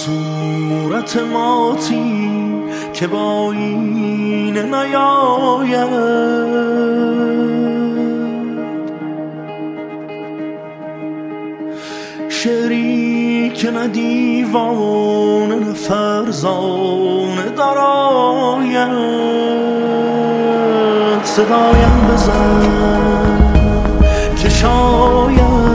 صورت ماتی که با این نیاید، شعری که نه دیوانه نه فرزانه درآید، صدایم بزن که شاید